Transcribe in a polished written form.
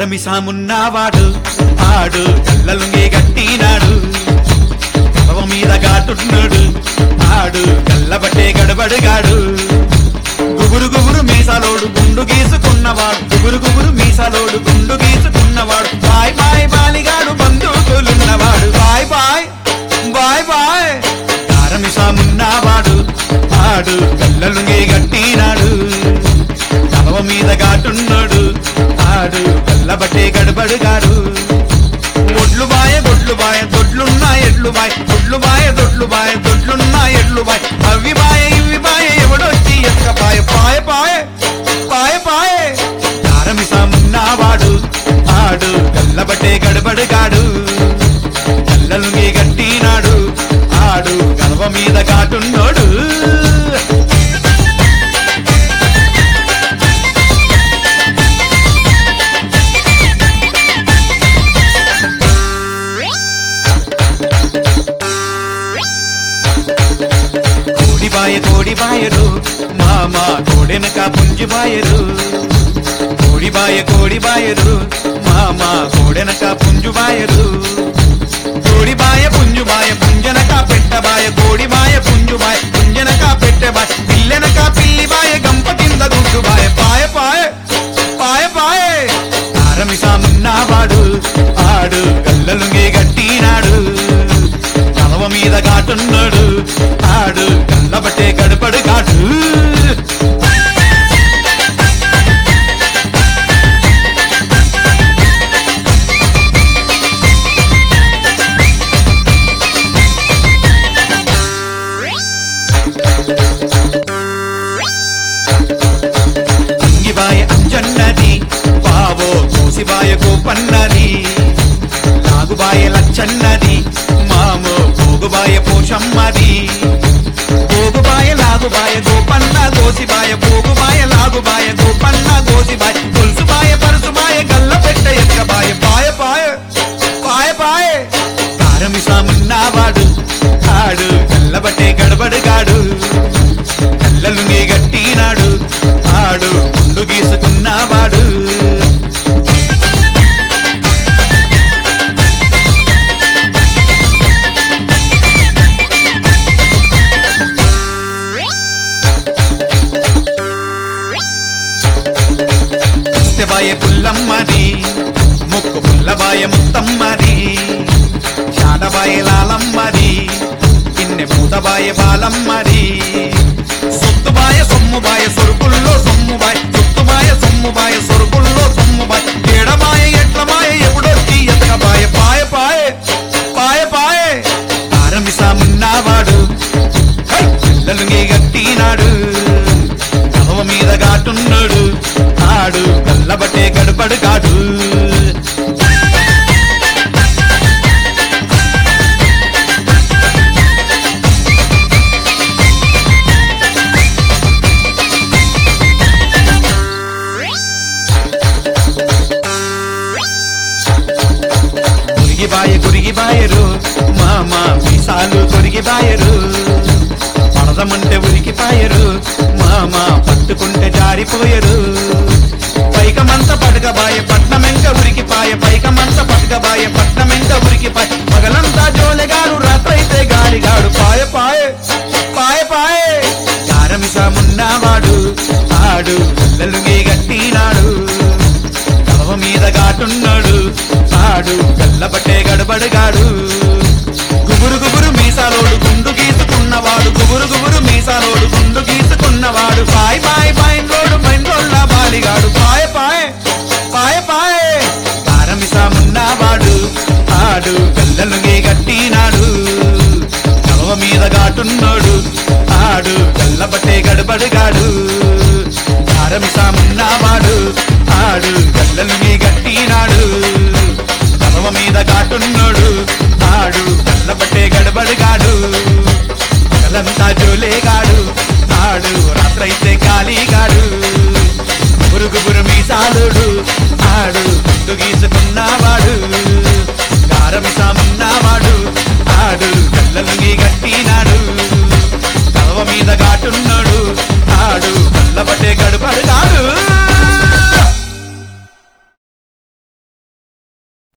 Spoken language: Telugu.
దారమిసామున్నవాడు ఆడు కళ్ళలుంగి గట్టినాడు కలవ మీద గాటున్నాడు ఆడు కళ్ళబట్టే గడబడిగాడు గుబురు గుబురు మీసాలోడు గుండు గీసుకున్నవాడు గుబురు గుబురు మీసాలోడు గుండు గీసుకున్నవాడు బాయ్ బాయ్ బాలిగాడు బంధువులున్నవాడు బాయ్ బాయ్ బాయ్ బాయ్ దారమిసామున్నవాడు ఆడు కళ్ళలుంగి గట్టినాడు కలవ మీద గాటున్నాడు ఆడు కళ్ళబట్టే గడబడిగాడు ఒడ్లు బాయ గొడ్లు బాయ దొడ్లున్నా ఎడ్లు బాయ్ ఒడ్లు బాయ దొడ్లు బాయ దొడ్లున్నా ఎడ్లు బాయ్ అవి బాయ ఇవి బాయ ఎవడొచ్చి ఎక్క పాయ పాయ పాయ పాయ పాయ దారమిసామున్నవాడు ఆడు కళ్ళబట్టే గడబడిగాడు కళ్ళలుంగి గట్టినాడు ఆడు కలవ మీద గాటున్నాడు కోడిబాయరు మామ కోడెనక పుంజుబాయరు కోడిబాయరు మామ కోడెనక పుంజుబాయరు కోడిబాయ పుంజుబాయ పుంజనక పెట్టబాయ కోడిబాయ పుంజుబాయ పుంజనక పెట్టబాయ పిల్లెనక పిల్లిబాయ గంప కింద గుడ్డుబాయ పాయ పాయ పాయ పాయ దారమిసామున్నవాడు ఆడు కళ్ళలుంగి గట్టినాడు కలవ మీద గాటున్నాడు ఆడు కళ్ళబట్టే గడపడు కాడు అంగిబాయ అంజన్నది బావో కోసిబాయ కోపన్నది నాగుబాయ లచ్చన్నది మామో పోగుబాయ పోషమ్మది పోగుబాయ లాగుబాయ గోపన్న గోసిబాయ పోగుబాయ లాగుబాయ గోపన్న గోసిబాయ గొలుసుబాయ పరుసుబాయ గల్ల పెట్ట ఎక్కబాయ పాయ పాయ పాయ పాయ దారమిసామున్నవాడు ఆడు కళ్ళబట్టే గడబడిగాడు కళ్ళలుంగి గట్టినాడు ఆడు గుండు గీసుకున్నవాడు బాయ పుల్లమ్మది ముక్కు పుల్లబాయ ముత్తమ్మది చాటబాయ లాలమ్మది పిన్నె పూతబాయ బాలమ్మది సొత్తుబాయ సొమ్ముబాయ సొరుకుల్లో సొమ్ముబాయ సొత్తుబాయ సొమ్ముబాయ సొరుకుల్లో సొమ్ముబాయ ఏడబాయ ఎట్లబాయ ఎప్పుడొచ్చి ఎతకబాయ పాయ పాయ పాయ పాయ దారమిసామున్నవాడు పిల్లలుంగి గట్టినాడు కలవ మీద గాటున్నాడు ఆడు కళ్ళబట్టే గడపడు కాడు గురిగిబాయరు మామ మీసాలు కొరిగిబాయరు పడదమంటే ఉరికిపాయరు మామ పట్టుకుంటే జారిపోయరు పైకమంత పడకబాయ పట్నమెంక ఉరికిపాయ పైకమంత పడకబాయ పట్నమెంక ఉరికిపాయ పగలంతా జోలెగాడు రాత్రైతే గాలిగాడు పాయ పాయ పాయ పాయ దారమిసామున్నవాడు ఆడు కళ్ళలుంగి గట్టినాడు కలవ మీద గాటున్నాడు ఆడు కళ్ళబట్టే గడబడిగాడు గుబురు గుబురు మీసాలోడు గుండు గీసుకున్నవాడు గుబురు గుబురు మీసాలోడు గుండు గీసుకున్నవాడు బాయ్ బాయ్ బైండ్లోడు బైండ్లోళ్ళ బాలిగాడు పాయ పాయ పాయ పాయ దారమిసామున్నవాడు ఆడు కళ్ళలుంగి గట్టినాడు కలవ మీద గాటున్నాడు ఆడు కళ్ళబట్టే గడబడిగాడు దారమిసామున్నవాడు ఆడు కళ్ళలుంగి గట్టినాడు కలవ మీద గాటున్నాడు